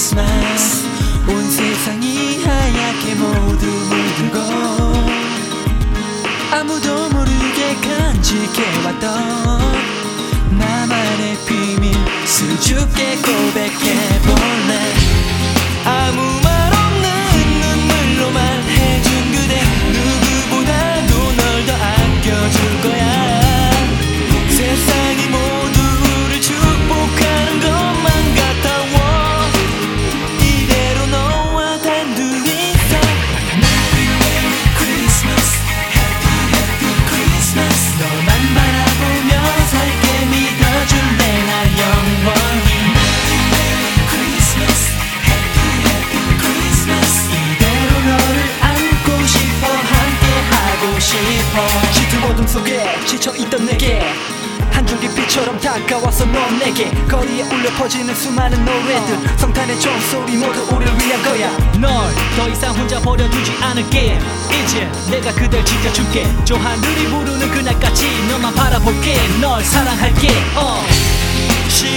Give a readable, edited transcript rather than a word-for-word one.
크리스마스 온 세상이 하얗게 모두 물들고 아무도 모르게 간직해왔던 나만의 비밀 수줍게 고백해볼래. 아무 말 없는 눈물로 말해준 그대 누구보다도 널 더 아껴줄 거야. 세상이 모두를 축복하는 것만 같아워. 이대로 너와 단둘이 있어. Merry Merry Christmas Happy Happy Christmas 너만 바라보며 살게 믿어줄래 날 영원히. Merry Merry Christmas Happy Happy Christmas 이대로 너를 안고 싶어 함께 하고 싶어. 짙은 어둠 속에 지쳐있던 내게 한 줄기 빛처럼 다가와서 넌 내게 거리에 울려 퍼지는 수많은 노래들 성탄의 종소리 모두 우릴 위한 거야. 널 더 이상 혼자 버려두지 않을게. 이제 내가 그댈 지켜줄게. 저 하늘이 부르는 그날까지 너만 바라볼게. 널 사랑할게.